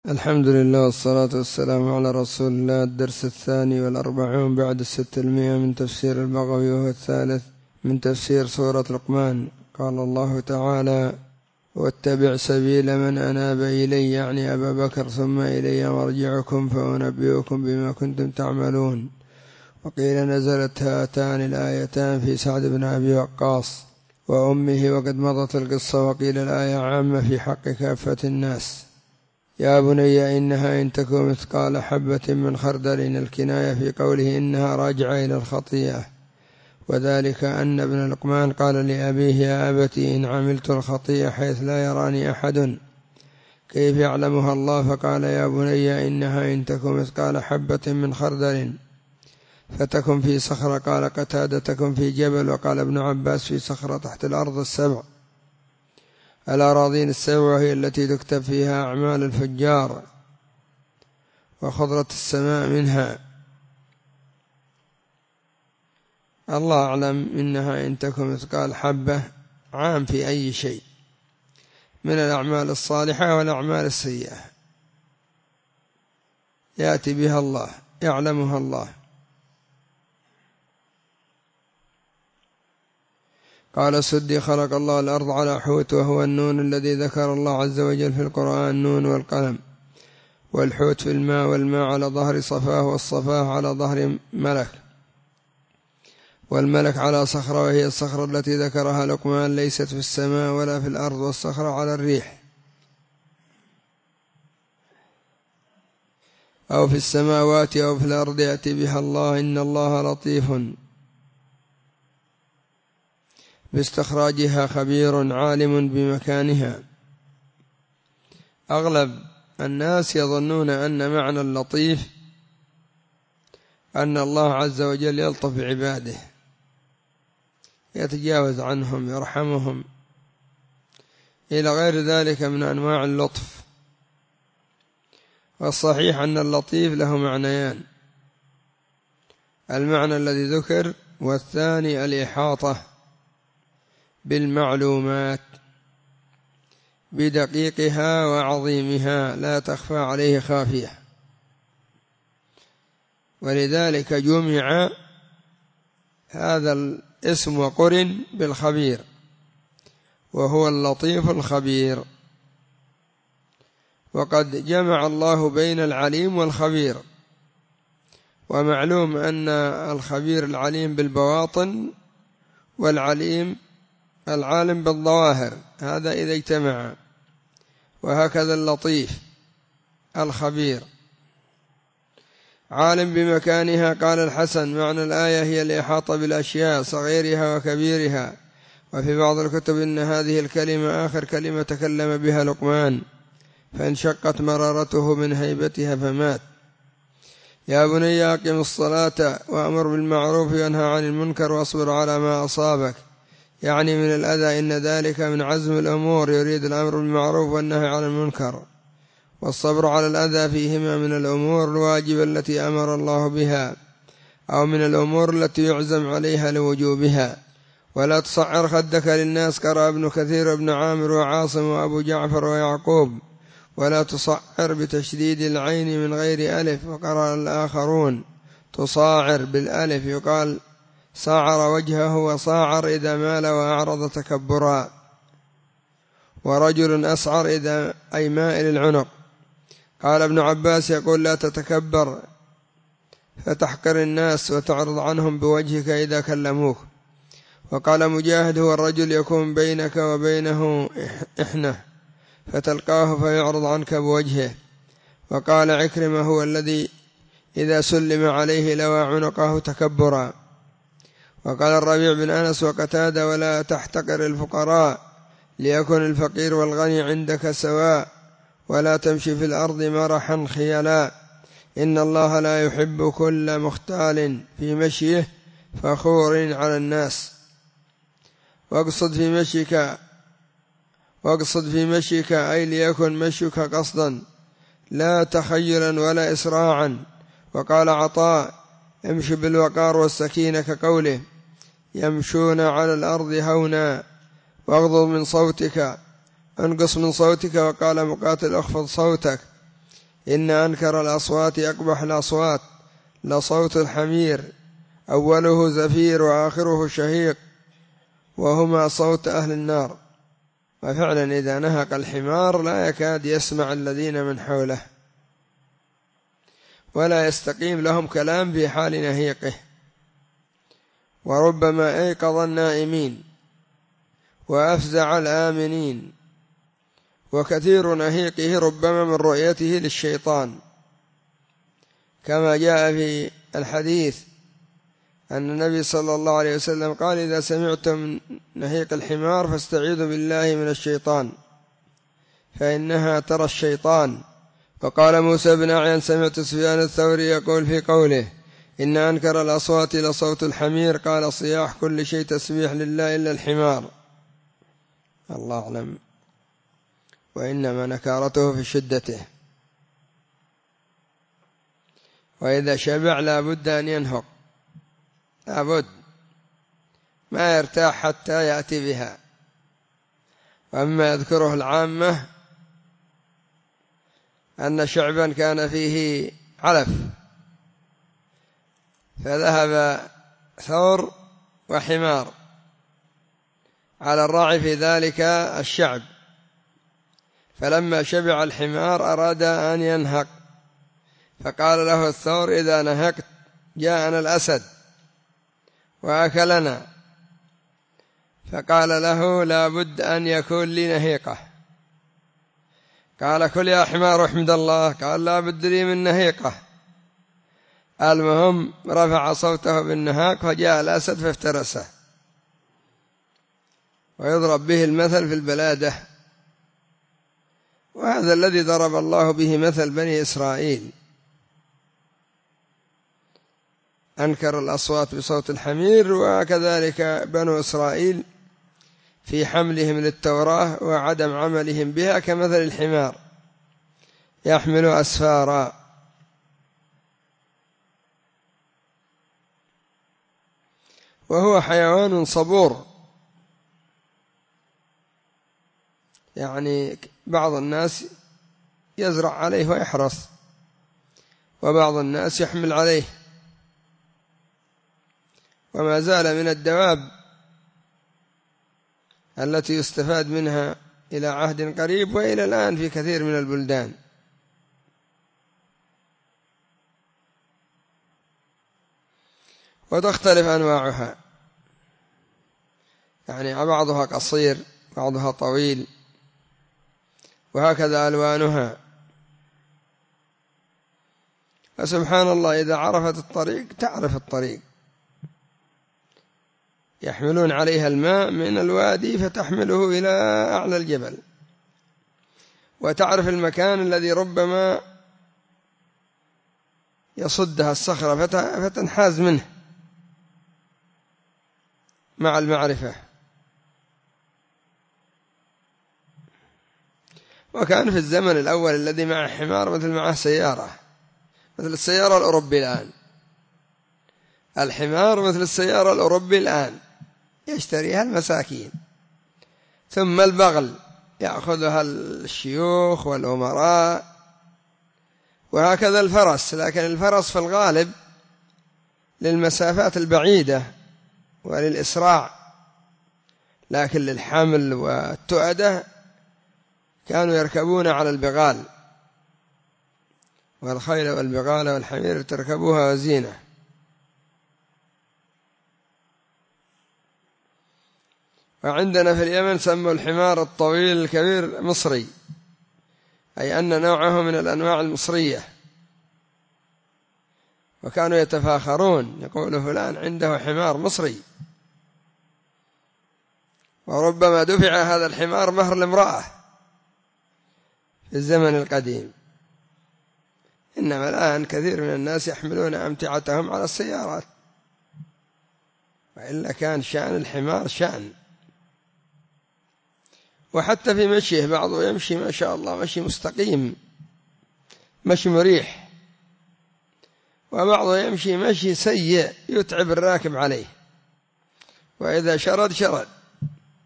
الحمد لله والصلاة والسلام على رسول الله. الدرس 42 بعد 600 من تفسير البغوي، وهو الثالث من تفسير سورة لقمان. قال الله تعالى: واتبع سبيل من أناب إلي، يعني أبا بكر، ثم إلي مرجعكم فأنبئكم بما كنتم تعملون. وقيل نزلت هاتان الآيتان في سعد بن أبي وقاص وأمه، وقد مضت القصة. وقيل الآية عامة في حق كافة الناس. يا بني إنها إن تك مثقال حبة من خردل، الكناية في قوله إنها راجعة إلى الخطيئة، وذلك أن ابن لقمان قال لأبيه: يا أبتي إن عملت الخطيئة حيث لا يراني أحد كيف يعلمها الله؟ فقال: يا بني إنها إن تك مثقال حبة من خردل فتكن في صخرة. قال قتادة: تكن في جبل. وقال ابن عباس: في صخرة تحت الأرض السبع، الأراضين السبع، وهي التي تكتب فيها أعمال الفجار وخضرة السماء منها. الله أعلم. إنها إن تكن مثقال حبة عام في أي شيء من الأعمال الصالحة والأعمال السيئة يأتي بها الله، يعلمها الله. قال سدي: خلق الله الأرض على حوت، وهو النون الذي ذكر الله عز وجل في القرآن، النون والقلم. والحوت في الماء، والماء على ظهر صفاه، والصفاه على ظهر ملك، والملك على صخرة، وهي الصخرة التي ذكرها لقمان، ليست في السماء ولا في الأرض. والصخرة على الريح أو في السماوات أو في الأرض يأتي بها الله، إن الله لطيف باستخراجها خبير عالم بمكانها. أغلب الناس يظنون أن معنى اللطيف أن الله عز وجل يلطف بعباده، يتجاوز عنهم، يرحمهم، إلى غير ذلك من أنواع اللطف. والصحيح أن اللطيف له معنيان: المعنى الذي ذكر، والثاني الإحاطة بالمعلومات بدقيقها وعظيمها، لا تخفى عليه خافية. ولذلك جمع هذا الاسم وقرن بالخبير، وهو اللطيف الخبير. وقد جمع الله بين العليم والخبير، ومعلوم أن الخبير العليم بالبواطن، والعليم العالم بالظواهر، هذا إذا اجتمع. وهكذا اللطيف الخبير عالم بمكانها. قال الحسن: معنى الآية هي الإحاطة بالأشياء صغيرها وكبيرها. وفي بعض الكتب إن هذه الكلمة آخر كلمة تكلم بها لقمان، فانشقت مرارته من هيبتها فمات. يا بني أقم الصلاة وأمر بالمعروف وانهى عن المنكر واصبر على ما أصابك، يعني من الأذى، إن ذلك من عزم الأمور. يريد الأمر بالمعروف والنهي عن المنكر، والصبر على الأذى فيهما من الأمور الواجبة التي أمر الله بها، أو من الأمور التي يعزم عليها لوجوبها. ولا تصعر خدك للناس، قرأ ابن كثير وابن عامر وعاصم وأبو جعفر ويعقوب. ولا تصعر بتشديد العين من غير ألف. وقرأ الآخرون تصاعر بالألف، يقال صاعر وجهه، وصاعر إذا مال وأعرض تكبرا. ورجل أسعر إذا أي مائل العنق. قال ابن عباس يقول: لا تتكبر فتحقر الناس وتعرض عنهم بوجهك إذا كلموك. وقال مجاهد: هو الرجل يكون بينك وبينه إحنة فتلقاه فيعرض عنك بوجهه. وقال عكرمة: هو الذي إذا سلم عليه لوى عنقه تكبرا. وقال الربيع بن أنس وقتادة: ولا تحتقر الفقراء ليكن الفقير والغني عندك سواء، ولا تمشي في الأرض مرحا خيلا، إن الله لا يحب كل مختال في مشيه فخور على الناس. واقصد في مشيك أي ليكن مشيك قصدا لا تخيلا ولا إسراعا. وقال عطاء: امشي بالوقار والسكينة، كقوله: يمشون على الأرض هونا. واغضض من صوتك، انقص من صوتك. وقال مقاتل: اخفض صوتك. إن أنكر الأصوات أقبح الأصوات لصوت الحمير، أوله زفير وآخره شهيق، وهما صوت أهل النار. وفعلا إذا نهق الحمار لا يكاد يسمع الذين من حوله، ولا يستقيم لهم كلام في حال نهيقه. وربما أيقظ النائمين وأفزع الآمنين، وكثير نهيقه ربما من رؤيته للشيطان، كما جاء في الحديث أن النبي صلى الله عليه وسلم قال: إذا سمعتم نهيق الحمار فاستعيذوا بالله من الشيطان فإنها ترى الشيطان. وقال موسى بن أعين: سمعت سفيان الثوري يقول في قوله: إن أنكر الأصوات لصوت الحمير، قال: صياح كل شيء تسبيح لله إلا الحمار. الله أعلم، وإنما نكارته في شدته. وإذا شبع لا بد أن ينهق، لا بد، ما يرتاح حتى يأتي بها. وأما يذكره العامة أن شعبا كان فيه علف، فذهب ثور وحمار على الراعي في ذلك الشعب، فلما شبع الحمار أراد أن ينهق، فقال له الثور: إذا نهقت جاءنا الأسد وأكلنا. فقال له: لا بد أن يكون لي نهيقة. قال: كل يا حمار احمد الله. قال: لا بد لي من نهيقة. المهم رفع صوته بالنهاق فجاء الأسد فافترسه. ويضرب به المثل في البلادة، وهذا الذي ضرب الله به مثل بني إسرائيل، أنكر الأصوات بصوت الحمير. وكذلك بنو إسرائيل في حملهم للتوراة وعدم عملهم بها كمثل الحمار يحمل أسفارا. وهو حيوان صبور، يعني بعض الناس يزرع عليه ويحرث، وبعض الناس يحمل عليه، وما زال من الدواب التي يستفاد منها إلى عهد قريب وإلى الآن في كثير من البلدان. وتختلف أنواعها، يعني بعضها قصير بعضها طويل، وهكذا ألوانها. فسبحان الله إذا عرفت الطريق تعرف الطريق. يحملون عليها الماء من الوادي فتحمله إلى أعلى الجبل، وتعرف المكان الذي ربما يصدها الصخرة فتنحاز منه مع المعرفة. وكان في الزمن الأول الذي معه حمار مثل معه سيارة، مثل السيارة الأوروبية الآن. الحمار مثل السيارة الأوروبية الآن، يشتريها المساكين. ثم البغل يأخذها الشيوخ والأمراء، وهكذا الفرس. لكن الفرس في الغالب للمسافات البعيدة وللإسراع، لكن للحمل والتؤدة كانوا يركبون على البغال. والخيل والبغال والحمير تركبوها وزينة. وعندنا في اليمن سموا الحمار الطويل الكبير مصري، أي أن نوعه من الأنواع المصرية، وكانوا يتفاخرون يقول فلان عنده حمار مصري. وربما دفع هذا الحمار مهر لامرأة في الزمن القديم. إنما الآن كثير من الناس يحملون أمتعتهم على السيارات، وإلا كان شأن الحمار شأن. وحتى في مشيه بعضه يمشي ما شاء الله مشي مستقيم، مشي مريح، وبعضه يمشي مشي سيء يتعب الراكب عليه، وإذا شرد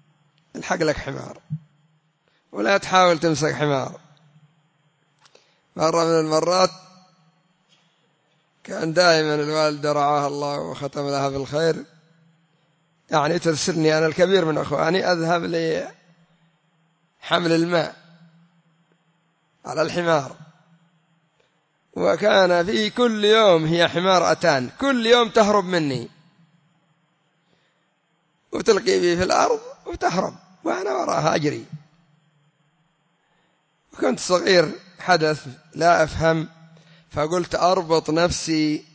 الحق لك حمار، ولا تحاول تمسك حمار. مرة من المرات كان دائما الوالدة رعاها الله وختم لها بالخير يعني ترسلني أنا الكبير من أخواني أذهب لحمل الماء على الحمار، وكان في كل يوم هي حمار أتان، كل يوم تهرب مني وتلقي بي في الأرض وتهرب وأنا وراها أجري. وكنت صغير حدث لا أفهم، فقلت أربط نفسي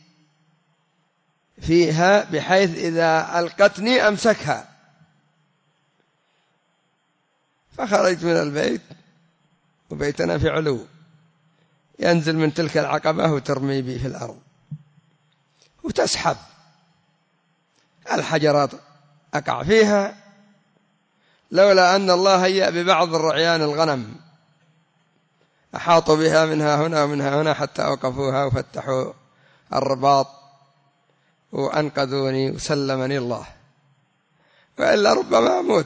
فيها بحيث إذا ألقتني أمسكها، فخرجت من البيت وبيتنا في علو، ينزل من تلك العقبة وترمي بي في الأرض وتسحب الحجرات أقع فيها، لولا أن الله هيأ ببعض الرعيان الغنم أحاطوا بها منها هنا ومنها هنا حتى وقفوها وفتحوا الرباط وأنقذوني وسلمني الله، وإلا ربما أموت.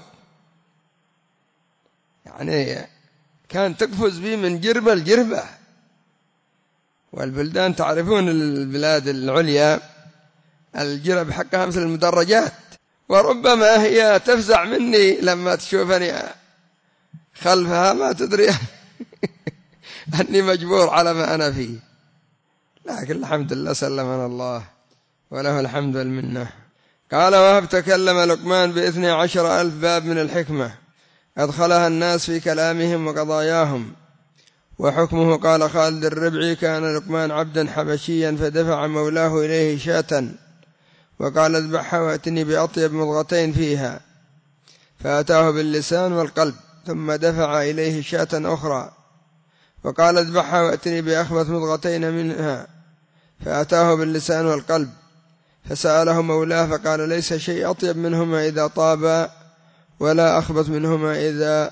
يعني كان تقفز بي من جربة لجربة، والبلدان تعرفون البلاد العليا الجرب حقها مثل المدرجات، وربما هي تفزع مني لما تشوفني خلفها ما تدري أني مجبور على ما أنا فيه، لكن الحمد لله سلمنا الله وله الحمد والمنة. قال وهب تكلم لقمان ب12,000 باب من الحكمة أدخلها الناس في كلامهم وقضاياهم. وحكمه قال خالد الربعي كان لقمان عبدا حبشيا فدفع مولاه إليه شاة وقال اذبحها وأتني بأطيب مضغتين فيها، فأتاه باللسان والقلب، ثم دفع إليه شاة أخرى وقال اذبحها وأتني بأخبث مضغتين منها، فأتاه باللسان والقلب، فسأله مولاه فقال ليس شيء أطيب منهما إذا طابا ولا أخبث منهما إذا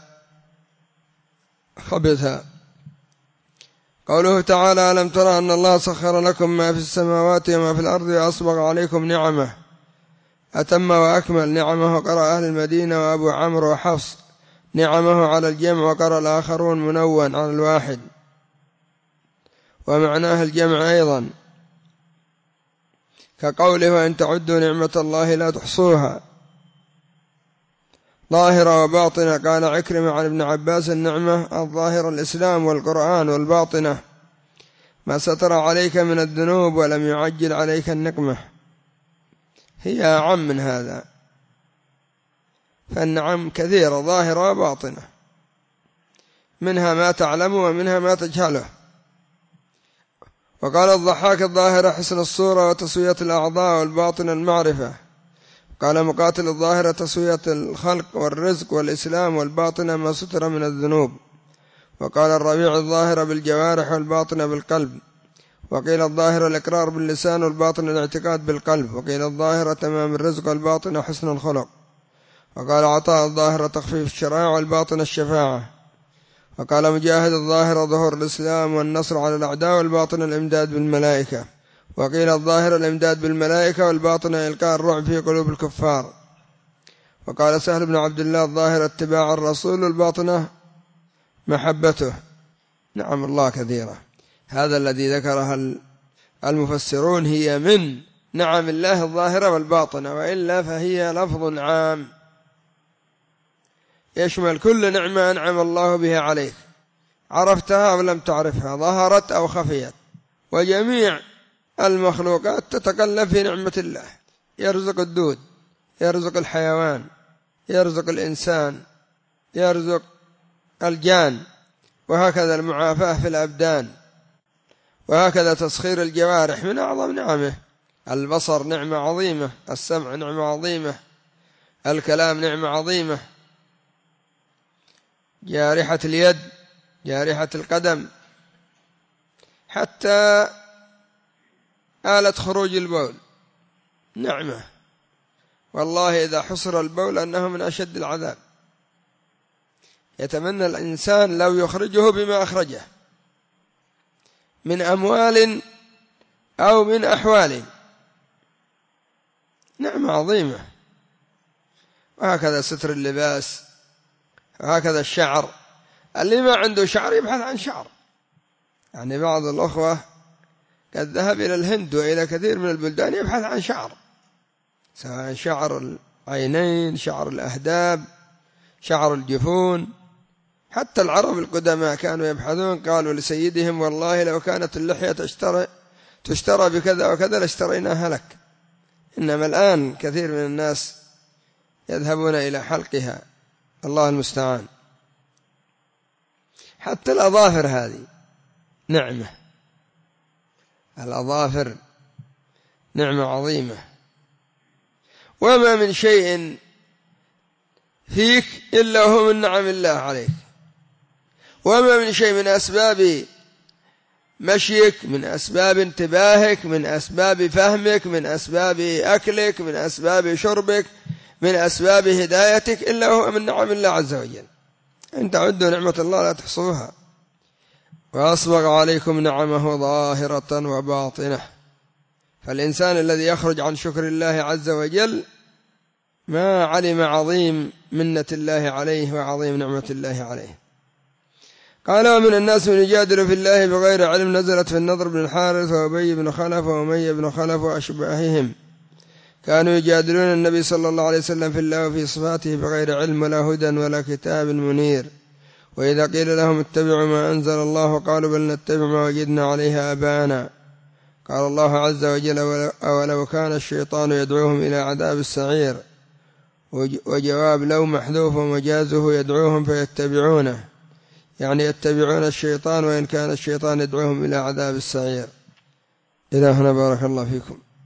خبثا. قوله تعالى ألم ترى أن الله سخر لكم ما في السماوات وما في الأرض وأسبغ عليكم نعمه أتم وأكمل نعمه، قرأ أهل المدينة وأبو عمرو وحفص نعمه على الجمع، وقرأ الآخرون منون على الواحد، ومعناه الجمع أيضا، كقوله وإن تعدوا نعمة الله لا تحصوها. ظاهرة وباطنة قال عكرمة عن ابن عباس النعمة الظاهرة الإسلام والقرآن، والباطنة ما ستر عليك من الذنوب ولم يعجل عليك النقمة، هي أعم من هذا، فالنعم كثيرة ظاهرة وباطنة، منها ما تعلم ومنها ما تجهله. وقال الضحاك الظاهرة حسن الصورة وتسوية الأعضاء، والباطنة المعرفة. قال مقاتل الظاهرة تسوية الخلق والرزق والإسلام، والباطنة ما ستر من الذنوب. وقال الربيع الظاهرة بالجوارح والباطنة بالقلب. وقيل الظاهرة الإقرار باللسان والباطنة الاعتقاد بالقلب. وقيل الظاهرة تمام الرزق والباطنة حسن الخلق. وقال عطاء الظاهرة تخفيف الشرائع والباطنة الشفاعة. وقال مجاهد الظاهرة ظهور الإسلام والنصر على الأعداء، والباطنة الإمداد بالملائكة. وقيل الظاهر الإمداد بالملائكة، والباطنة إلقاء الرعب في قلوب الكفار. وقال سهل بن عبد الله الظاهر اتباع الرسول، والباطنة محبته. نعم الله كثيرة، هذا الذي ذكرها المفسرون هي من نعم الله الظاهرة والباطنة، وإلا فهي لفظ عام يشمل كل نعمة أنعم الله بها عليك، عرفتها أو لم تعرفها، ظهرت أو خفيت. وجميع المخلوقات تتقلب في نعمة الله، يرزق الدود، يرزق الحيوان، يرزق الإنسان، يرزق الجان، وهكذا المعافاة في الأبدان، وهكذا تسخير الجوارح من أعظم نعمه. البصر نعمة عظيمة، السمع نعمة عظيمة، الكلام نعمة عظيمة، جارحة اليد، جارحة القدم، حتى آلة خروج البول نعمة، والله إذا حصر البول أنه من أشد العذاب، يتمنى الإنسان لو يخرجه بما أخرجه من أموال أو من أحوال، نعمة عظيمة. وهكذا ستر اللباس، وهكذا الشعر، اللي ما عنده شعر يبحث عن شعر، يعني بعض الأخوة قد ذهب إلى الهند وإلى كثير من البلدان يبحث عن شعر، سواء شعر العينين، شعر الأهداب، شعر الجفون. حتى العرب القدماء كانوا يبحثون، قالوا لسيدهم: والله لو كانت اللحية تشترى بكذا وكذا لاشتريناها لك. إنما الآن كثير من الناس يذهبون إلى حلقها، الله المستعان. حتى الأظافر هذه نعمة، الأظافر نعمة عظيمة، وما من شيء فيك إلا هو من نعم الله عليك، وما من شيء من أسباب مشيك، من أسباب انتباهك، من أسباب فهمك، من أسباب أكلك، من أسباب شربك، من أسباب هدايتك، إلا هو من نعم الله عز وجل. إن تعدوا نعمة الله لا تحصوها. وأسبغ عليكم نعمه ظاهرة وباطنة. فالإنسان الذي يخرج عن شكر الله عز وجل ما علم عظيم منة الله عليه وعظيم نعمة الله عليه. قال: ومن الناس من يجادل في الله بغير علم. نزلت في النضر بن الحارث وأبي بن خلف وأمية بن خلف وأشباههم، كانوا يجادلون النبي صلى الله عليه وسلم في الله وفي صفاته بغير علم ولا هدى ولا كتاب منير. وإذا قيل لهم اتبعوا ما أنزل الله قالوا بل نتبع ما وجدنا عليه آباءنا. قال الله عز وجل: أولو كان الشيطان يدعوهم إلى عذاب السعير. وجواب لو محذوف ومجازه يدعوهم فيتبعونه، يعني يتبعون الشيطان، وإن كان الشيطان يدعوهم إلى عذاب السعير. إلى هنا بارك الله فيكم.